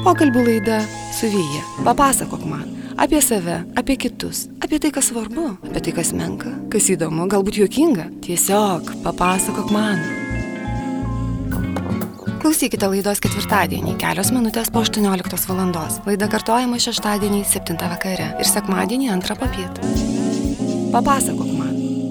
Pokalbių laida su Vyja. Papasakok man apie save, apie kitus, apie tai, kas svarbu, apie tai, kas menka, kas įdomu, galbūt juokinga. Tiesiog papasakok man. Klausykite laidos ketvirtadienį, kelios minutės po 18 valandos. Laida kartojama šeštadienį 7 vakare ir sekmadienį 2 popiet. Papasakok man.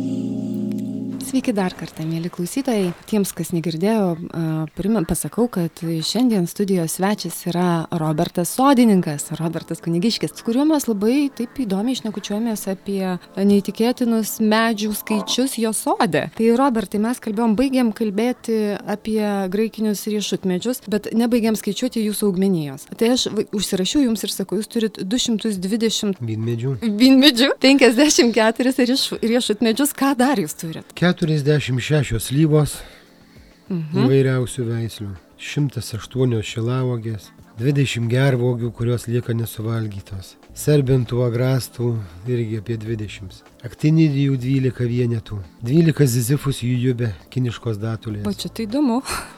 Sveiki dar kartą, mėly klausytojai. Tiems, kas negirdėjo, pasakau, kad šiandien studijos svečias yra Robertas Sodininkas, Robertas Kunigiškis, su kuriuo mes labai taip įdomiai šnekučiuojamės apie neįtikėtinus medžių skaičius jo sode. Tai Robertai, mes baigėm kalbėti apie graikinius riešutmedžius, bet nebaigėm skaičiuoti jūsų augmenijos. Tai aš užsirašiau jums ir sakau, jūs turit 220 vynmedžių, 54 riešutmedžius. Ką dar jūs turit? 46 slyvos įvairiausių veislių, 108 šilauogės, 20 gervuogių, kurios lieka nesuvalgytos, serbintų, agrastų irgi apie 20, aktinidijų 12 vienetų, 12 zizifus jujube, kiniškos datulės. O čia tai įdomu.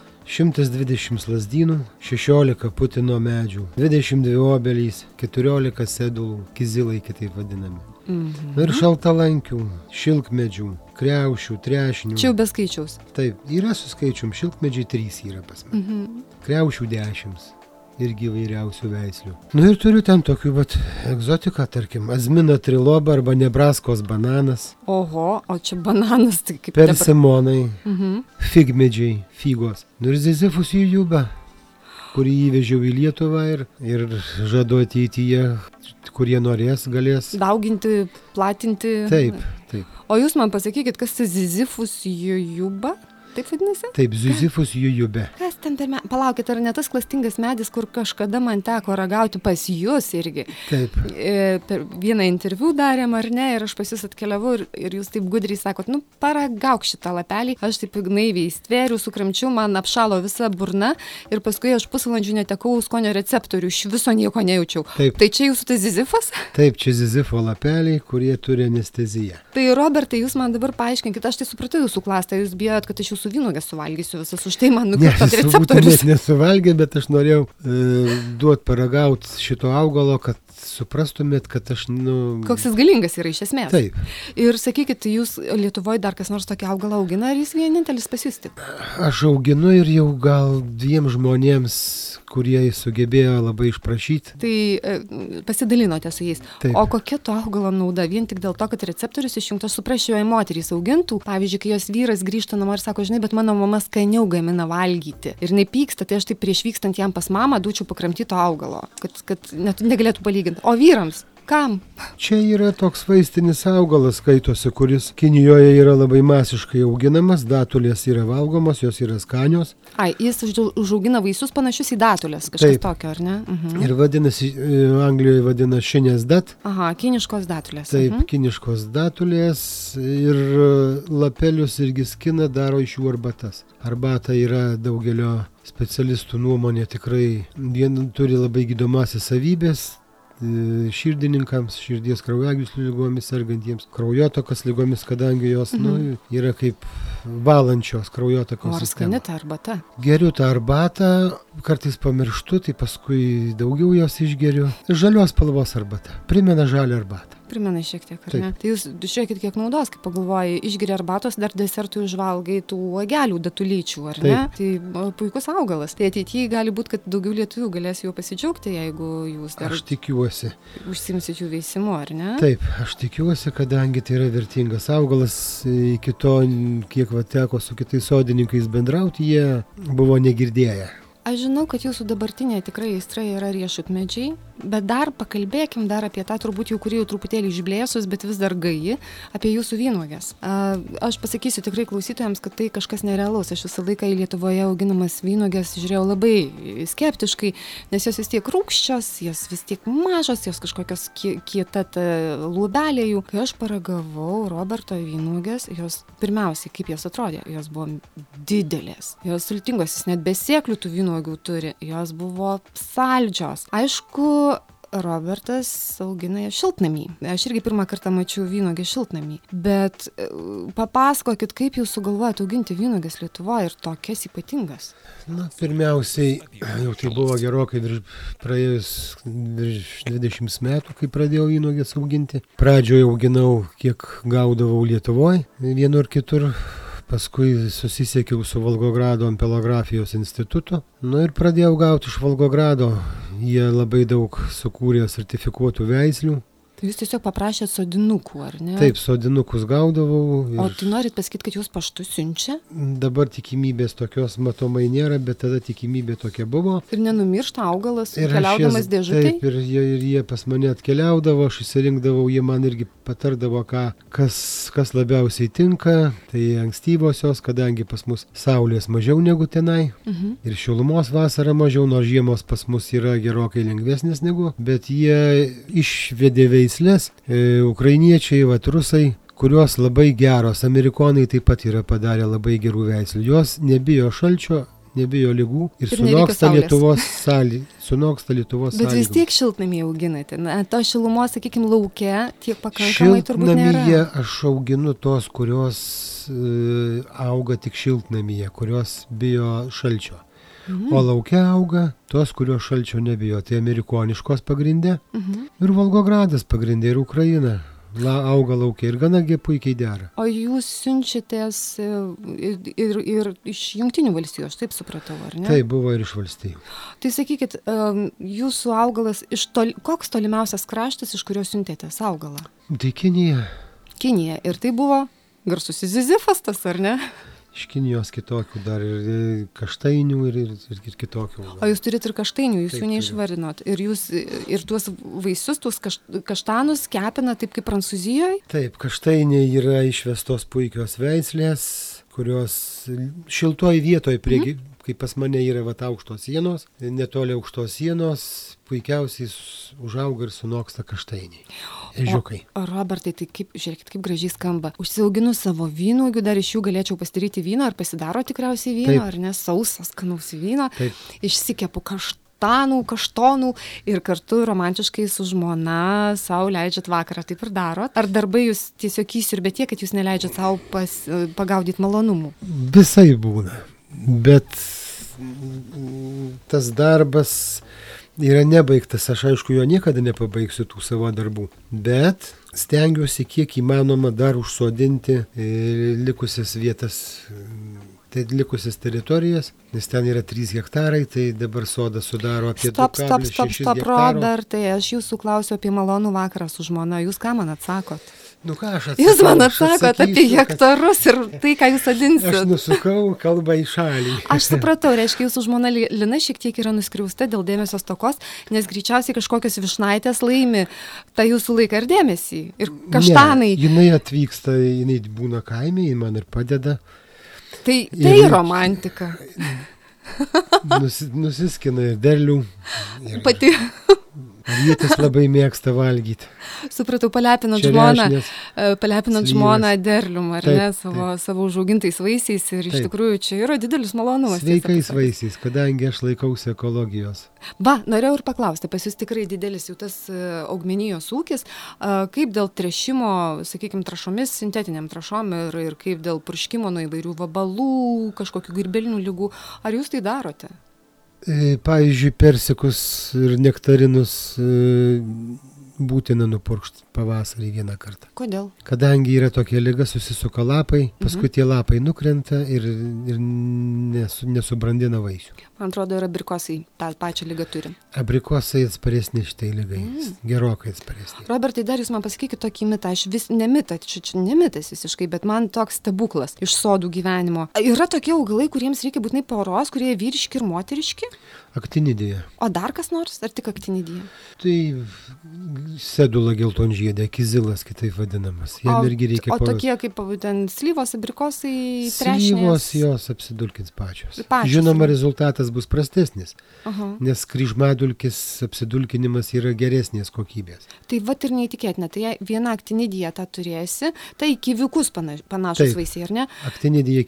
120 lazdynų, 16 putino medžių, 22 obelys, 14 sedulų, kizilai kitaip vadinami. Ir šaltalankių, šilkmedžių, kriaušių, trešnių. Čia jau be skaičiaus. Taip, yra su skaičium, šilkmedžiai 3 yra pas mane. Kriaušių 10, irgi įvairiausių veislių. Ir turiu ten tokių, egzotiką, tarkim, azmina triloba arba nebraskos bananas. Oho, o čia bananas, tai kaip persimonai, figmedžiai, figos. Ir zizifus jujube, kurį įvežiau į Lietuvą ir žadu ateityje, kurie norės, galės dauginti, platinti. Taip. O jūs man pasakykit, kas tai zizifus jujube? Taip vadinasi? Taip, zizifus jujube. Kas ten per medis? Palaukit, ar ne tas klastingas medis, kur kažkada man teko ragauti pas jūs irgi? Taip. Per vieną interviu darėm, ar ne, ir aš pas jūs atkeliavau ir jūs taip gudriai sakot, paragauk šitą lapelį. Aš taip naiviai stvėriu, sukramčiau, man apšalo visa burna ir paskui aš pusvalandžių netekau skonio receptorių, iš viso nieko nejaučiau. Taip. Tai čia jūsų tas zizifas? Taip, čia zizifo lapeliai, kurie turi anesteziją. Tai Robertai, jūs man dabar paaiškinkit, aš tai supratau jūsų klastą, jūs bijot, kad aš jūsų vynuogės suvalgysiu visas, už tai man nukirtot receptorius. Nesuvalgė, bet aš norėjau duoti paragauti šito augalo, kad suprastumėt, kad aš, Koks jis galingas yra iš esmės. Taip. Ir sakykit, jūs Lietuvoje dar kas nors tokį augalą augina, ar jis vienintelis pas jūs tik? Aš auginu ir jau gal 2 žmonėms, kurie sugebėjo labai išprašyti. Tai pasidalinote su jais. Taip. O kokia to augalo nauda? Vien tik dėl to, kad receptorius išjungtas, suprašau, moterys augintų. Pavyzdžiui, kai jos vyras grįžta namo ir sako, žinai, bet mano mama skaniau gamina valgyti. Ir jinai pyksta, tai aš taip prieš vykstant jam pas mamą dučiau pakramtyti to augalo, kad negalėtų palyginti. O vyrams? Kam? Čia yra toks vaistinis augalas, skaitosi, kuris Kinijoje yra labai masiškai auginamas, datulės yra valgomos, jos yra skanios. Jis užaugina vaisius panašius į datulės, kažkas tokio, ar ne? Ir vadinasi, Anglijoje vadina šinės dat. Aha, kiniškos datulės. Taip, kiniškos datulės ir lapelius irgi skina, daro iš jų arbatas. Arbata yra daugelio specialistų nuomonė tikrai, turi labai gydomąsias savybės. Širdininkams, širdies kraujagyslių ligomis sergantiems, kraujotakos ligomis, kadangi jos yra kaip valančios kraujotakos sistemą. Ar skani ta arbata? Geriu tą arbatą, kartais pamirštu, tai paskui daugiau jos išgeriu. Žalios spalvos arbata, primena žalią arbatą. Primena šiek tiek, ar ne? Tai jūs žiūrėkit, kiek naudos, kaip pagalvojai, išgeri arbatos, dar desertui užvalgai tų uogelių datulyčių, ar ne? Tai puikus augalas. Tai ateityje gali būti, kad daugiau lietuvių galės juo pasidžiaugti, jeigu jūs dar... Aš tikiuosi. Užsimsit jų veisimu, ar ne? Taip, aš tikiuosi, kadangi tai yra vertingas augalas, iki to, kiek teko su kitais sodininkais bendrauti, jie buvo negirdėję. Aš žinau, kad jūsų dabartinė tikrai aistra yra riešutmedžiai, bet dar pakalbėkim dar apie tą turbūt jau kurį truputėlį išblėsus, bet vis dar gaji, apie jūsų vynuogės. Aš pasakysiu tikrai klausytojams, kad tai kažkas nerealaus. Aš visą laiką į Lietuvoje auginamas vynuogės žiūrėjau labai skeptiškai, nes jos vis tiek rūgščios, jos vis tiek mažos, jos kažkokios kieta lubelė jų. Kai aš paragavau Roberto vynuogės, jos pirmiausiai, kaip jos atrodė, jos buvo didelės, jos sultingos, jis net be sėklių tų vynuogių turi, jos buvo saldžios. Aišku, Robertas augina šiltnamį. Aš irgi pirmą kartą mačiau vynogę šiltnamį. Bet papasakokit, kaip jūs sugalvojate auginti vynogės Lietuvoje ir tokias ypatingas? Na, pirmiausiai, jau tai buvo gerokai praėjus virš 20 metų, kai pradėjau vynogės auginti. Pradžioje auginau, kiek gaudavau Lietuvoje, vienur kitur. Paskui susisiekiau su Volgogrado ampelografijos institutu. Ir pradėjau gauti iš Volgogrado. Jie labai daug sukūrė sertifikuotų veislių. Tai jūs tiesiog paprašėt sodinukų, ar ne? Taip, sodinukus gaudavau. O tai norit pasakyti, kad jūs paštu siunčia? Dabar tikimybės tokios matomai nėra, bet tada tikimybė tokia buvo. Ir nenumiršta augalas, keliaudamas dėžutėj? Taip, ir jie pas mane atkeliaudavo, aš įsirinkdavau, jie man irgi patardavo, kas labiausiai tinka. Tai ankstyvosios, kadangi pas mus saulės mažiau negu tenai. Ir šilumos vasara mažiau, nors žiemos pas mus yra gerokai lengvesnis negu, bet jie išvedė veislės, ukrainiečiai, rusai, kurios labai geros, amerikonai taip pat yra padarę labai gerų veislių. Jos nebijo šalčio, nebijo ligų ir sunoksta Lietuvos sąlygų. Bet vis tiek šiltnamyje auginate. To šilumos, sakykime, lauke tiek pakankamai turbūt nėra. Šiltnamyje aš auginu tos, kurios auga tik šiltnamyje, kurios bijo šalčio. O lauke auga tos, kurios šalčio nebijo. Tai amerikoniškos pagrindė ir Volgogradas pagrindė ir Ukraina. Auga laukia ir gana puikiai dera. O jūs siunčiatės ir iš Jungtinių valstijų, aš taip supratau, ar ne? Tai buvo ir iš valstijų. Tai sakykit, jūsų augalas, koks tolimiausias kraštas, iš kurio siuntėtės augalą? Tai Kinija. Kinija. Ir tai buvo garsusis Zizifas tas, ar ne? Iš Kinijos kitokių dar ir kaštainių ir kitokių. O jūs turit ir kaštainių, jūs jų neišvardinot. Ir jūs ir tuos vaisius, tuos kaštanus kepina taip kaip Prancūzijoje? Taip, kaštainiai yra išvestos puikios veislės, kurios šiltoj vietoj, kaip pas mane yra aukštos sienos, netoli aukštos sienos, puikiausiai užauga ir sunoksta kaštainiai. Ežiukai. O Robertai, tai žiūrėkit, kaip gražiai skamba. Užsiauginu savo vynuogių, dar iš jų galėčiau pasidaryti vyną, ar pasidaro tikriausiai vyno, ar ne, sausas, skanaus vyno. Išsikepu kaštonų ir kartu romantiškai su žmona savo leidžiat vakarą, taip ir darot. Ar darbai jūs tiesiog įsiurbė tiek, kad jūs neleidžiat savo pagaudyti malonumų? Visai būna, bet tas darbas yra nebaigtas, aš aišku jo niekada nepabaigsiu tų savo darbų, bet stengiuosi kiek įmanoma dar užsodinti likusias vietas, tai likusias teritorijas, nes ten yra 3 hektarai, tai dabar sodas sudaro apie 2,6 hektaro. Robertai, aš jūsų klausiu apie malonų vakarą su žmona, jūs ką man atsakot? Ką aš atsakau? Jūs man atsakot apie hektarus ir tai, ką jūs sodinsit. Aš nusukau kalbą į šalį. Aš supratau, reiškia, jūsų žmona Lina šiek tiek yra nuskriausta dėl dėmesio stokos, nes greičiausiai kažkokios višnaitės laimi tą jūsų laiką ir dėmesį. Ir kaštanai. Ne, jinai atvyksta, jinai būna kaime, ji man ir padeda. Tai romantika. Nusiskina ir derlių. Pati. Vietis labai mėgsta valgyti. Supratau, palepinant žmoną derlium, ar ne, savo užaugintais vaisiais ir iš tikrųjų čia yra didelis malonumas. Sveikais vaisiais, kadangi aš laikausi ekologijos. Norėjau ir paklausti, pas jūs tikrai didelis jau tas augmenijos ūkis, kaip dėl tręšimo, sakykime, trašomis, sintetiniam trašom ir kaip dėl purškimo nuo įvairių vabalų, kažkokių girbelinių ligų, ar jūs tai darote? Pavyzdžiui, persikus ir nektarinus būtina nupurkšti pavasarį vieną kartą. Kodėl? Kadangi yra tokia liga, susisuka lapai, paskui tie lapai nukrenta ir nesubrandina vaisių. Man atrodo, ir abrikosai tą pačią ligą turi. Abrikosai atsparesni šitai ligai, gerokai atsparesni. Robertai, dar jūs man pasakykit tokį mitą, aš vis nemitą, čia nemitas visiškai, bet man toks stebuklas iš sodų gyvenimo. Yra tokie augalai, kuriems reikia būtinai poros, kurie vyriški ir moteriški? Aktinidija. O dar kas nors, ar tik aktinidija? Tai sedula geltonžiedė, kizilas kitaip vadinamas. Jam irgi reikia poros. O tokie kaip ten slyvos, abrikosai, trešnės? Slyvos jos apsidulkins pačios. Žinoma, rezultatas bus prastesnis, nes kryžmadulkis apsidulkinimas yra geresnės kokybės. Tai vat ir neįtikėtina, tai viena aktinidija tą turėsi, tai kiviukus panašus vaisiai, ar ne? Aktinidija kivi.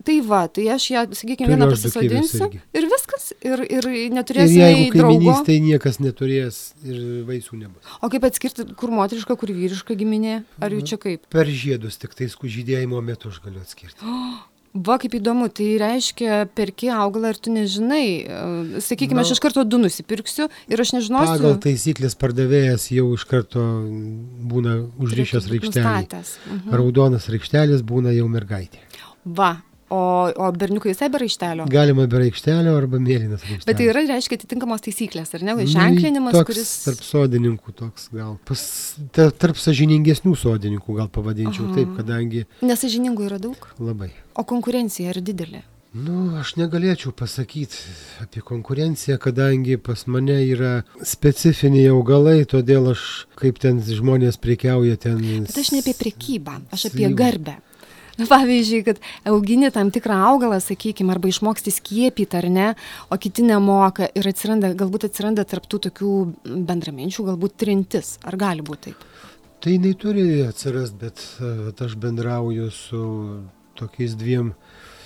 Tai va, tai aš ją, sakykime, vieną pasisodinsiu ir viskas, ir neturėsiu nei draugo. Ir draugo. jeigu kaiminystėje niekas neturės ir vaisių nebus. O kaip atskirti, kur moteriška, kur vyriška giminė? Ar jau čia kaip? Per žiedus, tik tais žydėjimo metu aš galiu atskirti. Va, kaip įdomu, tai reiškia, perki augalą ir tu nežinai. Sakykime, aš iš karto 2 nusipirksiu ir aš nežinosiu. Pagal taisyklės pardavėjas jau iš karto būna užrišęs raikštelį. Raudonas raikštelis būna jau mergaitė. Va. O berniukai visai be raištelio? Galima be raikštelio arba mėlynas raikštelis. Bet tai yra, reiškia, atitinkamos taisyklės, ar ne? Ženklinimas, kuris... Tarp sodininkų toks gal. Tarp sąžiningesnių sodininkų gal pavadinčiau taip, kadangi... Nesąžiningų yra daug? Labai. O konkurencija yra didelė? Aš negalėčiau pasakyti apie konkurenciją, kadangi pas mane yra specifiniai augalai, todėl aš, kaip ten žmonės prekiauja ten... Bet aš ne apie prekybą, aš apie garbę. Pavyzdžiui, kad augini tam tikrą augalą, sakykime, arba išmoksti skiepyti ar ne, o kiti nemoka ir galbūt atsiranda tarptų tokių bendraminčių, galbūt trintis. Ar gali būti taip? Tai jinai turi atsirast, bet aš bendrauju su tokiais dviem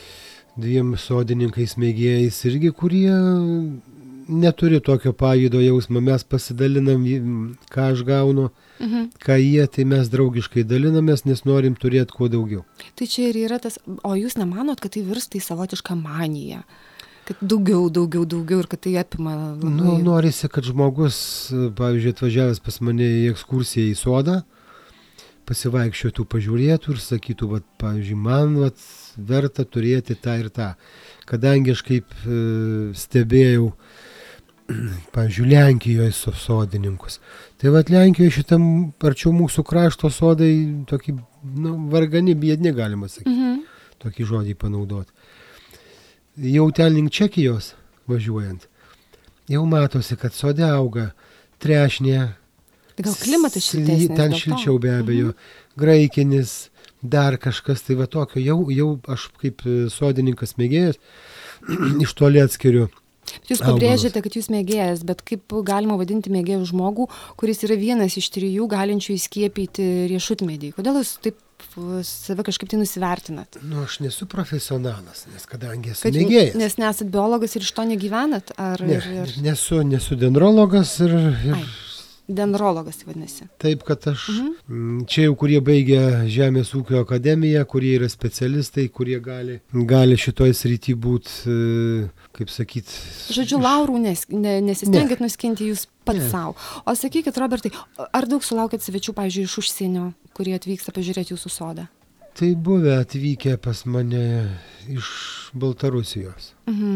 sodininkais mėgėjais irgi, kurie neturi tokio pavydo jausmo. Mes pasidalinam, ką aš gaunu, ką jie, tai mes draugiškai dalinamės, nes norim turėti kuo daugiau. Tai čia ir yra tas, o jūs nemanot, kad tai virsta į savotišką maniją? Kad daugiau ir kad tai apima labai... Norisi, kad žmogus, pavyzdžiui, atvažiavęs pas mane į ekskursiją į sodą, pasivaikščiotų, pažiūrėtų ir sakytų, pavyzdžiui, man verta turėti tą ir tą. Kadangi aš kaip stebėjau, pavyzdžiui, Lenkijoje sodininkus. Tai Lenkijoje šitam arčiau mūsų krašto sodai tokį, vargani, biedni galima sakyti, tokį žodį panaudoti. Jau ten link Čekijos važiuojant, jau matosi, kad sode auga trešnė. Gal klimatas šiltesnis? Ten šilčiau be abejo, graikinis, dar kažkas, tai tokio, jau aš kaip sodininkas mėgėjas iš toli atskiriu. Jūs pabrėžėte, kad jūs mėgėjas, bet kaip galima vadinti mėgėjų žmogų, kuris yra vienas iš 3 galinčių įskiepyti riešutmedį? Kodėl jūs taip save kažkaip tai nusivertinat? Aš nesu profesionalas, nes kadangi esu mėgėjas. Nes nesat biologas ir iš to negyvenat? Nesu dendrologas ir... Dendrologas, tai vadinasi. Taip, kad aš čia jau, kurie baigia Žemės ūkio akademiją, kurie yra specialistai, kurie gali šitoj srity būti, kaip sakyti... Žodžiu, laurų nesistengėt nuskinti jūs pats savo. O sakykit, Robertai, ar daug sulaukėt svečių, pavyzdžiui, iš užsienio, kurie atvyksta pažiūrėti jūsų sodą? Tai buvę atvykę pas mane iš Baltarusijos.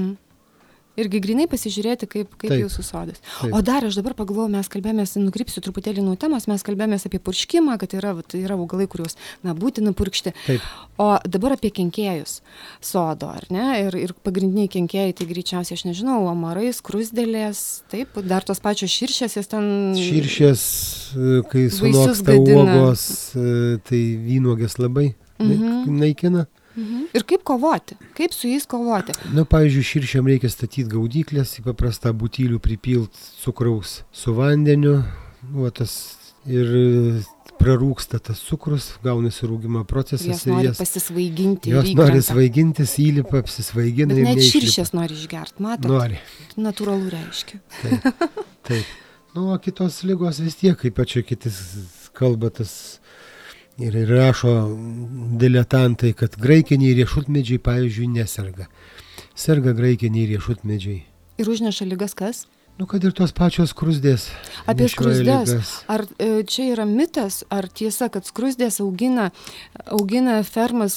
Irgi grinai pasižiūrėti, kaip jūsų sodas. Taip. O dar aš dabar pagalvojau, mes kalbėjomės, nukrypsiu truputėlį nuo temos, mes kalbėjomės apie purškimą, kad yra augalai, kuriuos būtina purkšti. Taip. O dabar apie kenkėjus sodo, ar ne? Ir pagrindiniai kenkėjai, tai greičiausiai, aš nežinau, amarai, skruzdėlės, taip, dar tos pačios širšės, jas ten... Širšės, kai sunoksta uogos, tai vynuogės labai naikina. Ir kaip kovoti? Kaip su jais kovoti? Pavyzdžiui, širšiam reikia statyti gaudyklės, į paprastą butylių pripilt cukraus su vandeniu, ir prarūksta tas cukrus, gaunasi rūgimo procesas. Jos nori pasisvaiginti. Jos nori svaigintis, įlipa, apsisvaigina ir neišlipa. Bet net širšės nori išgerti, matot? Nori. Natūralu reiškia. Taip. O kitos ligos vis tiek, kaip čia kitis kalba tas... Ir rašo diletantai, kad graikiniai riešutmedžiai, pavyzdžiui, neserga. Serga graikiniai riešutmedžiai. Ir užneša ligas kas? Kad ir tos pačios skruzdės. Apie skruzdės. Ar čia yra mitas, ar tiesa, kad skruzdės augina fermas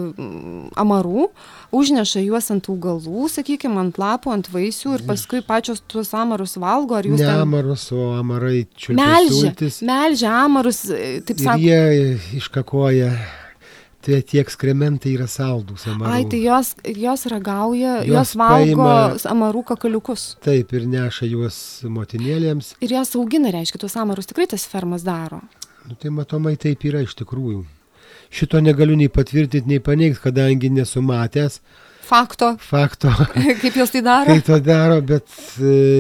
amarų, užneša juos ant augalų, sakykime, ant lapų, ant vaisių ir paskui pačios tuos amarus valgo? Ar jūs ne ten... amarus, o amarai čiulpia sultis. Melžia amarus, taip sako. Ir jie iškakoja. Tai tie ekskrementai yra saldūs amarų. Tai jos ragauja, jos valgo amarų kakaliukus. Taip, ir neša juos motinėlėms. Ir jos augina, reiškia, tuos amarus tikrai tas fermas daro. Tai matomai taip yra iš tikrųjų. Šito negaliu nei patvirtinti, nei paneigti, kadangi nesu matęs. Fakto. Kaip jos tai daro? Kaip to daro, bet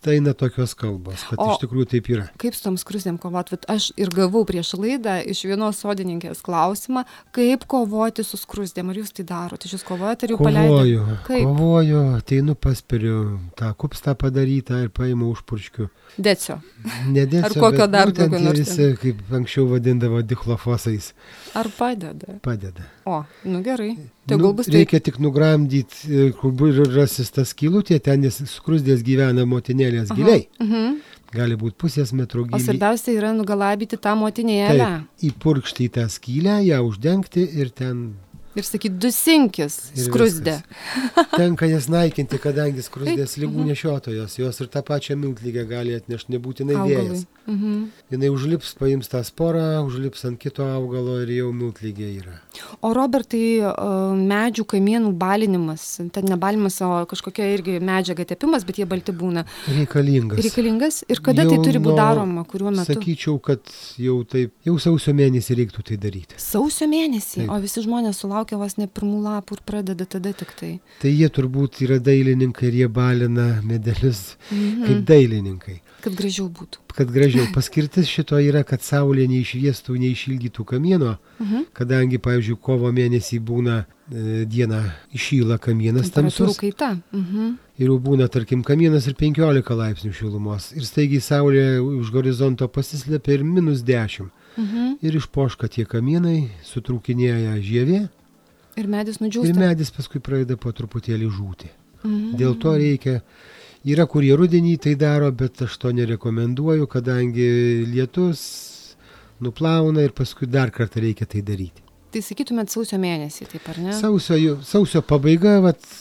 Tai eina tokios kalbos, kad iš tikrųjų taip yra. Kaip su tom skruzdėm kovoti? Aš ir gavau prieš laidą iš vienos sodininkės klausimą, kaip kovoti su skruzdėm. Ar jūs tai darote? Jūs kovojate ar jau paleidėte? Kovoju, ateinu, paspiriu tą kupstą padarytą ir paimu užpurškiu. Decio. Ne decio, ar kokio dar daugiau nors. Visi, kaip anksčiau vadindavo, dichlofosais. Ar padeda? Padeda. O, gerai. Reikia tik nugramdyti, kur rasis tas skylutė, ten nes skruzdės gyvena motinėlės giliai. Gali būti pusės metro giliai. O svarbiausia yra nugalabyti tą motinėlę. Taip, įpurkšti į tą skylę, ją uždengti ir ten... Ir sakyti, dusinkis skruzdė. Tenka jas naikinti, kadangi skruzdės lygų nešiotojos, jos ir tą pačią miltlygę gali atnešti, nebūtinai vėjas. Jinai užlips, paims tą sporą, užlips ant kito augalo ir jau miltlygė yra. O Robertai, medžių kamienų balinimas, ten ne balinimas, o kažkokia irgi medžiaga tepimas, bet jie balti būna. Reikalingas? Ir kada tai turi būti daroma, kuriuo metu? Sakyčiau, kad jau sausio mėnesį reiktų tai daryti. Sausio mėnesį? Taip. O visi žmonės sulaukia vos ne pirmų lapų ir pradeda tada tik tai. Tai jie turbūt yra dailininkai ir jie balina medelius kaip dailininkai. Kad gražiau būtų. Kad gražiau. Paskirtis šito yra, kad saulė neišviestų, neišilgytų kamieno, kadangi, pavyzdžiui, kovo mėnesį būna dieną išyla kamienas tamsus. Kaita. Ir jau būna, tarkim, kamienas ir 15 laipsnių šilumos. Ir staigiai saulė už horizonto pasislepia ir -10. Ir išpoška tie kamienai, sutrūkinėja žievė. Ir medis nudžiūsta. Ir medis paskui pradeda po truputėlį žūti. Dėl to reikia... Yra, kurie rudenį tai daro, bet aš to nerekomenduoju, kadangi lietus nuplauna ir paskui dar kartą reikia tai daryti. Tai sakytumėt sausio mėnesį, taip ar ne? Sausio pabaiga,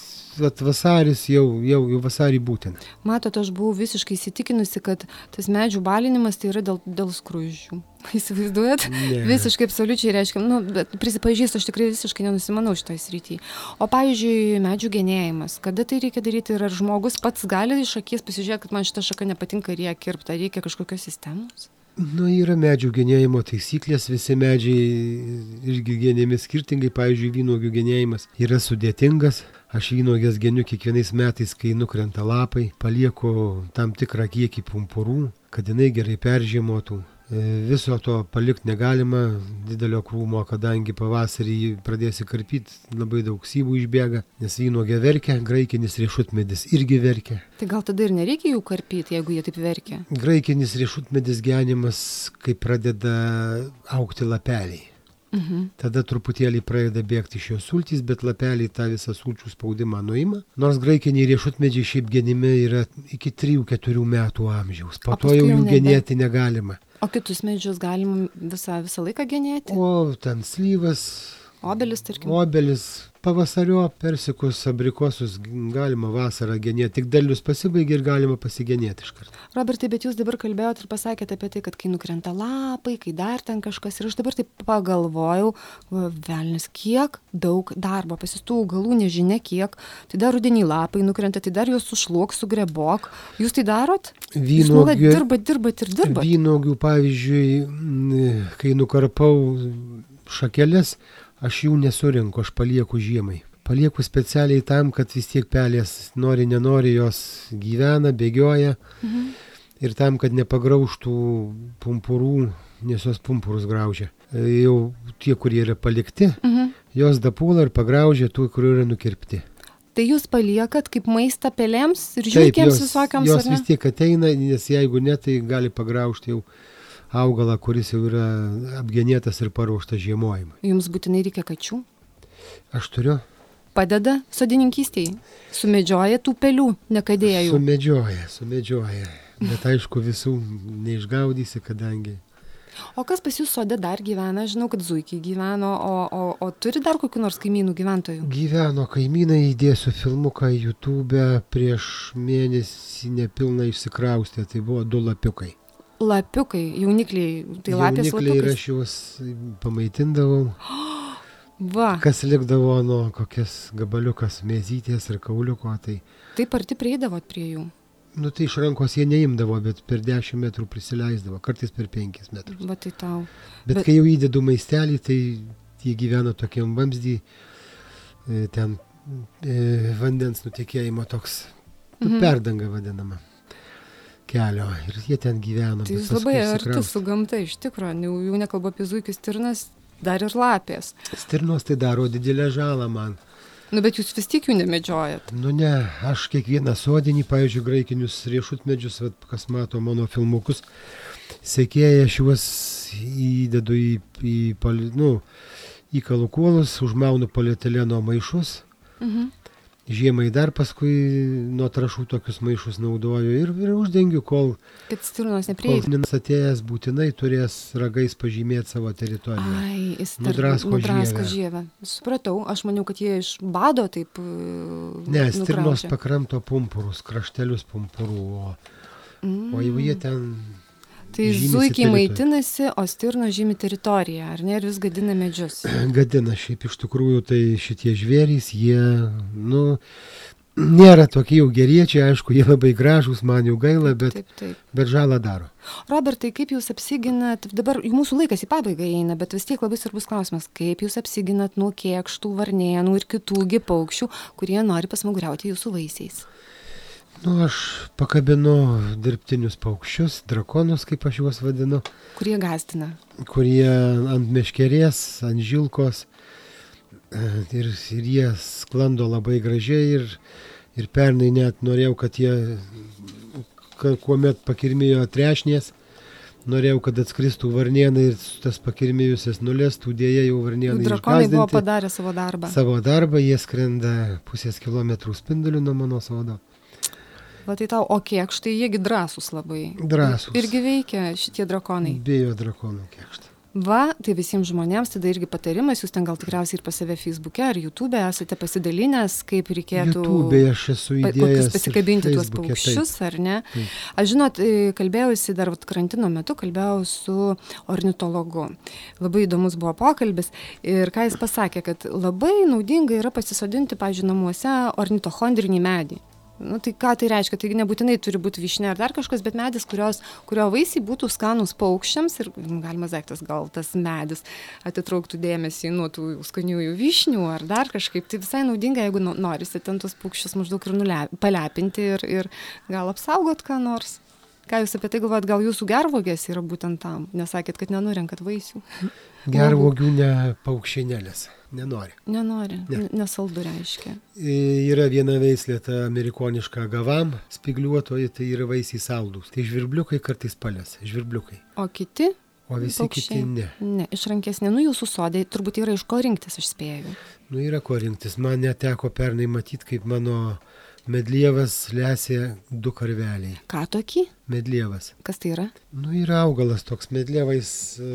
vasaris jau vasarį būtina. Matot, aš buvau visiškai įsitikinusi, kad tas medžių balinimas tai yra dėl skruzdžių. Įsivaizduojat? Visiškai absoliučiai reiškia, bet prisipažįstu, aš tikrai visiškai nenusimanau šitoj srity. O pavyzdžiui, medžių genėjimas, kada tai reikia daryti ir ar žmogus pats gali iš akies pasižiūrėti, kad man šita šaka nepatinka ir ją kirpti, ar reikia kažkokios sistemos? Yra medžių genėjimo taisyklės, visi medžiai irgi genėjami skirtingai, pavyzdžiui, vynuogių genėjimas yra sudėtingas. Aš vynuogės geniu kiekvienais metais, kai nukrenta lapai, palieku tam tikrą kiekį pumpurų, kad jinai gerai peržiemotų. Viso to palikti negalima, didelio krūmo, kadangi pavasarį pradėsi karpyti, labai daug syvų išbėga, nes vynuogė verkia, graikinis riešutmedis irgi verkia. Tai gal tada ir nereikia jų karpyti, jeigu jie taip verkia? Graikinis riešutmedis genimas, kai pradeda augti lapeliai. Tada truputėlį pradeda bėgti iš jos sultys, bet lapeliai tą visą sulčių spaudimą nuima. Nors graikiniai riešutmedžiai šiaip genimi yra iki 3-4 metų amžiaus. Po to jau jų genėti negalima. O kitus medžius galima visą laiką genėti? O ten slyvas, obelis, tarkim. Obelis, pavasario, persikus, abrikosus galima vasarą genėti. Tik derlius pasibaigia ir galima pasigenėti iš karto. Robertai, bet jūs dabar kalbėjote ir pasakėte apie tai, kad kai nukrenta lapai, kai dar ten kažkas. Ir aš dabar taip pagalvojau, velnis, kiek daug darbo. Pas jūs tų augalų nežinia kiek. Tai dar rudenį lapai nukrenta, tai dar juos sušluok, sugrebok. Jūs tai darot? Jūs nuolat dirbat. Vynuogių, pavyzdžiui, kai nukarpau šakeles, aš jų nesurinku, aš palieku žiemai. Palieku specialiai tam, kad vis tiek pelės nori, nenori, jos gyvena, bėgioja. Ir tam, kad nepagraužtų pumpurų, nes jos pumpurus graužia. Jau tie, kurie yra palikti, jos dapūla ir pagraužia tų, kurie yra nukirpti. Tai jūs paliekat kaip maistą pelėms ir žiūrėkiems visokiams? Jos vis tiek ateina, nes jeigu ne, tai gali pagraužti jau augalą, kuris jau yra apgenėtas ir paruoštas žiemojimui. Jums būtinai reikia kačių? Aš turiu. Padeda sodininkystėje? Sumedžioja tų pelių, nekadėja jų? Sumedžioja. Bet aišku, visų neišgaudysi, kadangi... O kas pas jūs sode dar gyvena? Žinau, kad zuikiai gyveno, o turi dar kokių nors kaimynų gyventojų? Gyveno kaimynai, įdėsiu filmuką į YouTube, prieš mėnesį nepilną išsikraustė, tai buvo 2 lapiukai. Lapiukai, jaunikliai, tai lapės lapiukai? Jaunikliai ir aš juos pamaitindavau. Va. Kas likdavo nuo kokias gabaliukas mėzytės ir kauliuko, tai... Taip arti prieidavot prie jų? Tai iš rankos jie neimdavo, bet per 10 metrų prisileisdavo, kartais per 5 metrus. Va tai tau. Bet kai jau įdedu maistelį, tai jie gyvena tokiam vamzdį, ten vandens nutekėjimo toks, perdanga vadinama. kelio ir jie ten gyveno. Tai jūs labai arti su gamta iš tikro, jau nekalbu apie zuikius, stirnas, dar ir lapės. Stirnos tai daro didelę žalą man. Bet jūs vis tiek jų nemedžiojat. Ne, aš kiekvieną sodinį, pavyzdžiui, graikinius riešutmedžius, kas mato mano filmukus, sekėję aš juos įdedu į kalukuolus, užmaunu polietileno maišus. Žiemai dar paskui nuo trąšų tokius maišus naudoju ir uždengiu, kol kad stirnos neprieitų. Kol atėjęs būtinai turės ragais pažymėti savo teritoriją. Jis nudrasko žievę. Supratau, aš maniau, kad jie iš bado taip Ne, stirnos pakramto pumpurus, kraštelius pumpurų, o jau jie ten... Tai zuikiai maitinasi, o stirnos žymi teritoriją, ar ne, ir vis gadina medžius? Gadina, šiaip iš tikrųjų, tai šitie žvėrys, jie, nėra tokie jau geriečiai, aišku, jie labai gražūs, man jų gaila, bet žalą daro. Robertai, kaip jūs apsiginat, dabar mūsų laikas į pabaigą eina, bet vis tiek labai svarbus klausimas, kaip jūs apsiginat nuo kėkštų, varnėnų ir kitų paukščių, kurie nori pasmaguriauti jūsų vaisiais? Aš pakabinu dirbtinius paukščius, drakonus, kaip aš juos vadinu. Kurie gąsdina? Kurie ant meškerės, ant žilkos. Ir jie sklando labai gražiai ir pernai net norėjau, kad jie, kuomet pakirmėjo trešnės, norėjau, kad atskristų varnėnai ir tas pakirmėjusias nulestų, dėja jau varnėnai išgąsdinti. Drakonai buvo padarę savo darbą. Savo darbą, jie skrenda 0,5 kilometrų spinduliu nuo mano sodo. Va tai tau, o kėkštai, jiegi drąsūs labai. Drąsūs. Irgi veikia šitie drakonai. Bijo drakonų kėkštai. Va, tai visiems žmonėms tada irgi patarimas, jūs ten gal tikriausiai ir pas save Facebook'e ar YouTube'e esate pasidalinęs, kaip reikėtų YouTube'e aš esu įdėjęs pasikabinti tuos paukščius, ar ne? Taip. Aš žinot, kalbėjausi dar karantino metu, kalbėjau su ornitologu. Labai įdomus buvo pokalbis ir ką jis pasakė, kad labai naudinga yra pasisodinti, pavyzdžiui, namuose ornitochondrinį medį. Tai ką tai reiškia? Taigi nebūtinai turi būti vyšnė ar dar kažkas, bet medis, kurio vaisiai būtų skanūs paukščiams ir galima daiktas, gal tas medis atitrauktų dėmesį nuo tų skaniųjų vyšnių ar dar kažkaip. Tai visai naudinga, jeigu norisi ten tus paukščius maždaug ir palepinti ir gal apsaugot ką nors. Ką jūs apie tai galvojat, gal jūsų gervuogės yra būtent tam? Nesakėt, kad nenurenkat vaisių? Gervuogių paukščiai nelesa. Nenori. Nesaldu reiškia. Yra viena veislė, ta amerikoniška agavam, spigliuotoji, tai yra vaisiai saldūs. Tai žvirbliukai kartais palesa, žvirbliukai. O kiti? O visi paukščiai? Kiti ne. Ne, išrankesnė. Jūsų sodai turbūt yra iš ko rinktis, aš spėju. Yra ko rinktis. Man neteko pernai matyti, kaip mano medlievas lesė 2 karveliai. Ką tokį? Medlievas. Kas tai yra? Yra augalas toks, medlievais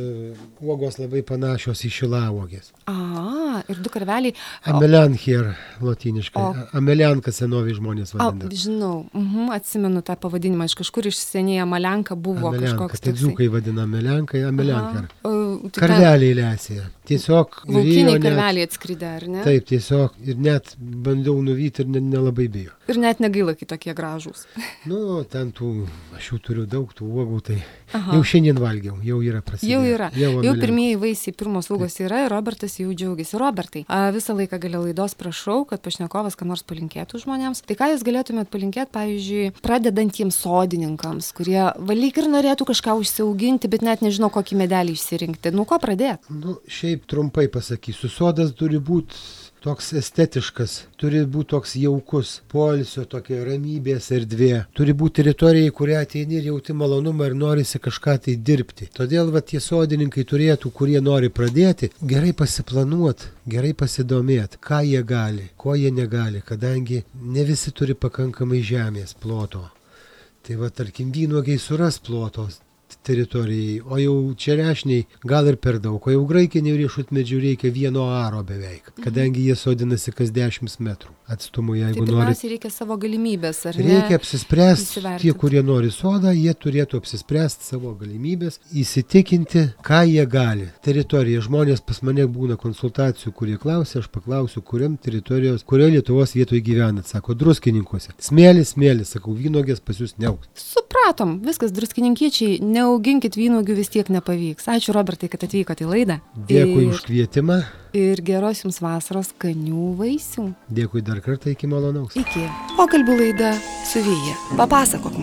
uogos labai panašios į šilauogės. Ir 2 karveliai. Amelianchier lotyniškai. Amelianka senoviai žmonės vadina. Žinau, atsimenu tą pavadinimą, iš kažkur išsenėję Amelianka buvo kažkoks. Tai dzūkai vadina Amelianka, Amelianker. Karveliai lesė. Tiesiog laukiniai karveliai atskridę, ar ne? Taip, tiesiog ir net bandau nuvyti ir nelabai bijo. Ir net negaila, kai tokie gražūs. Ten aš jau turiu daug tų uogų, tai jau šiandien valgiau, jau yra prasidėję. Jau yra. Jau pirmieji vaisiai, pirmos uogos yra ir Robertas jau džiaugiasi. Robertai, visą laiką gale laidos prašau, kad pašnekovas ką nors palinkėtų žmonėms. Tai ką jūs galėtumėt palinkėti, pavyzdžiui, pradedantiems sodininkams, kurie valyk ir norėtų kažką užsiauginti, bet net nežino, kokį medelį išsirinkti. Nuo ko pradėti? Šiaip trumpai pasakysiu, sodas turi būti toks estetiškas, turi būti toks jaukus, poilsio, tokia ramybės erdvė. Turi būti teritorija, į kurią ateini ir jauti malonumą ir norisi kažką tai dirbti. Todėl tie sodininkai turėtų, kurie nori pradėti, gerai pasiplanuoti, gerai pasidomėti, ką jie gali, ko jie negali, kadangi ne visi turi pakankamai žemės ploto. Tai tarkim, vynuogiai suras plotos teritorijai, o jau čerešniai gal ir per daug, o jau graikinių riešutmedžių reikia 1 aro beveik, kadangi jie sodinasi kas 10 metrų atstumu, jeigu nori. Tai pirmiausiai reikia savo galimybės, ar ne? Reikia apsispręsti, tie, kurie nori sodą, jie turėtų apsispręsti savo galimybės, įsitikinti, ką jie gali. Teritorija, žmonės pas mane būna konsultacijų, kurie klausia, aš paklausiu, kurioje Lietuvos vietoje gyvenat, sako, Druskininkuose. Smėlis, sakau, vynuogės pas jūs neaugs. Supratom, viskas, druskininkiečiai, neauginkit vynuogių, vis tiek nepavyks. Ačiū, Robertai, kad atvykote į laidą. Dėkui už kvietimą. Ir geros jums vasaros skanių vaisių. Dėkui dar kartą, iki malonaus. Iki. Pokalbių laida su Vija. Papasakok man,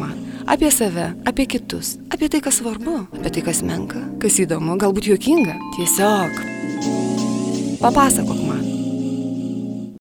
Apie save, apie kitus, apie tai, kas svarbu, apie tai, kas menka, kas įdomu, galbūt juokinga. Tiesiog papasakok man.